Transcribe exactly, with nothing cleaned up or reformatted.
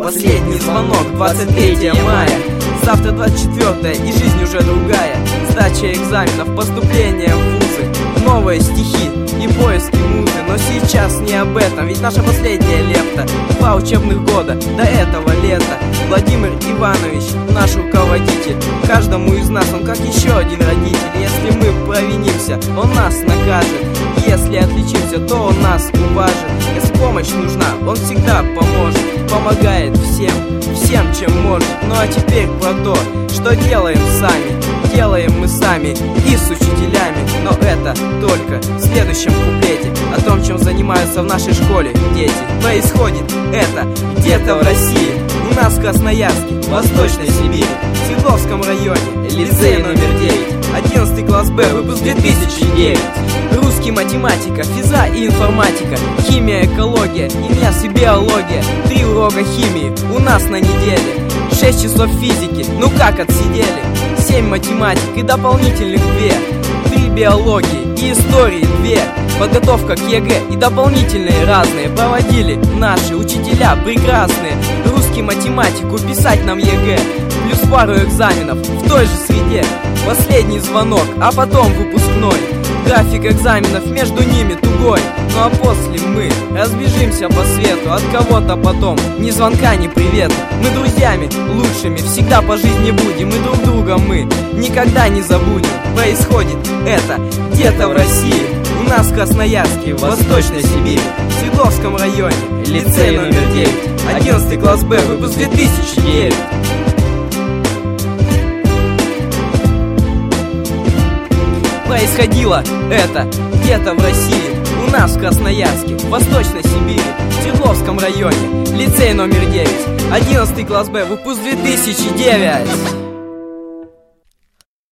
Последний звонок, двадцать третьего мая. Завтра двадцать четвёртое, и жизнь уже другая. Сдача экзаменов, поступление в вузы, новые стихи и поиски музы. Но сейчас не об этом, ведь наша последняя лепта. Два учебных года до этого лета. Владимир Иванович, наш руководитель. Каждому из нас он как еще один родитель. Если мы провинимся, он нас накажет. Если отличимся, то он нас уважит. Если помощь нужна, он всегда поможет. Помогает всем, всем, чем может. Ну а теперь про то, что делаем сами. Делаем мы сами и с учителями. Но это только в следующем куплете. О том, чем занимаются в нашей школе дети. Происходит это где-то в России. У нас в Красноярске, в Восточной Сибири, в Свердловском районе, лицей номер девять. Одиннадцатый класс Б, выпуск две тысячи девять. Русский, математика, физа и информатика, химия, экология и мясо и биология. Три урока химии у нас на неделе. Шесть часов физики, ну как отсидели. Семь математик и дополнительных две. Три биологии и истории две. Подготовка к ЕГЭ и дополнительные разные проводили наши учителя прекрасные. Русский, математику, писать нам ЕГЭ, плюс пару экзаменов в той же среде. Последний звонок, а потом выпускной. График экзаменов между ними тугой. Ну а после мы разбежимся по свету. От кого-то потом ни звонка, ни привета. Мы друзьями лучшими всегда по жизни будем. И друг друга мы никогда не забудем. Происходит это где-то в России. У нас в Красноярске, в Восточной Сибири, в Свердловском районе, лицей номер девять. Одиннадцатый класс Б, выпуск две тысячи девять. Происходило это где-то в России. У нас в Красноярске, в Восточной Сибири, в Свердловском районе, лицей номер девять. Одиннадцатый класс Б, выпуск две тысячи девять.